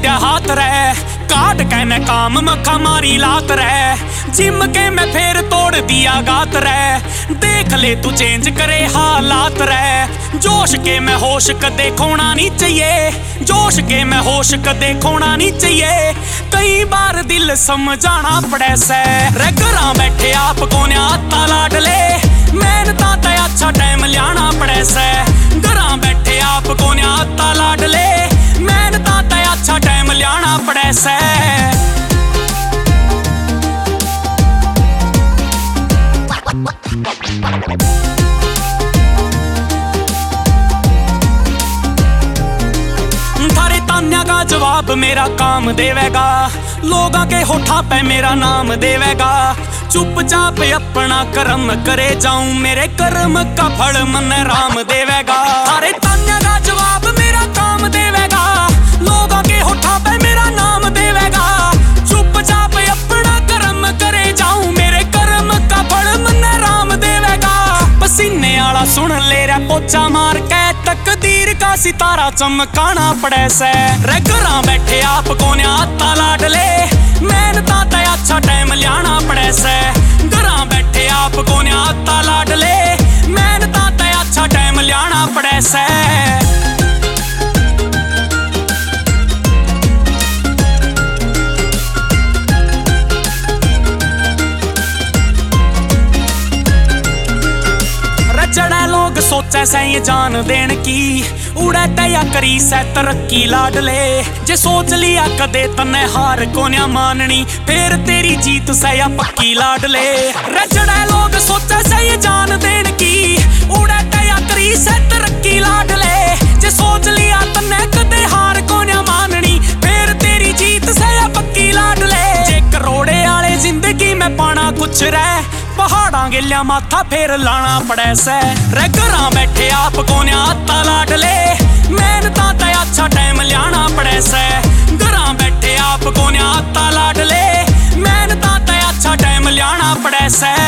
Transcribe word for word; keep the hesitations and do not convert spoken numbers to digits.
छुट्या हाथ रे काट कहने काम मखा मारी लात रे जिम के मैं फिर तोड़ दिया गात रे देख ले तू चेंज करे हालात रे जोश के मैं होश कदे खोना नहीं चाहिए जोश के मैं होश कदे खोना नहीं चाहिए कई बार दिल समझाना पड़े से रे घरां बैठे आप को न्याता लाडले मेहनता ते अच्छा टाइम लियाना पड़े से घरां बैठे आप को न्याता लाडले मेहनता ते अच्छा टाइम लियाना पड़े से थारे तान्या का जवाब मेरा काम देवेगा लोगा के होठा पे मेरा नाम देवेगा चुपचाप अपना कर्म करे जाऊं मेरे कर्म का फल मन राम देवेगा थारे तान्या का जवाब मेरा काम देवेगा लोगा के होठा पे मेरा नाम देवेगा चुपचाप अपना कर्म करे जाऊं मेरे कर्म का फल मन राम देवेगा पसीने आला सुन ले रे पोचा मार के तकदीर का सितारा चमकाना पड़े से रे घरां बैठे आप को न्याता लाडले मेहनता ते अच्छा टाइम लियाना पड़े से घरां बैठे आप को न्याता लाडले मेहनता ते अच्छा टाइम लियाना पड़े से जड़ा लोग सोचे से ये जान देन की उड़े तया करी से तरक्की लाडले जे सोच लिया कदे तन्ने हार को न्या माननी फिर तेरी जीत से या पक्की लाडले जड़ा लोग सोचे से ये जान देन की उड़े तया करी से तरक्की लाडले जे सोच लिया तन्ने कदे हार को न्या माननी फिर तेरी जीत से या पक्की लाडले जे करोड़े आले जिंदगी में पाना कुछ रह पहाड़ा गिल्या माथा फिर लाना पड़े से रे घरां बैठे आप को न्याता लाडले मेहनता ते अच्छा टाइम लियाना पड़े से घरां बैठे आप को न्याता लाडले मेहनता ते अच्छा टाइम लियाना पड़े से।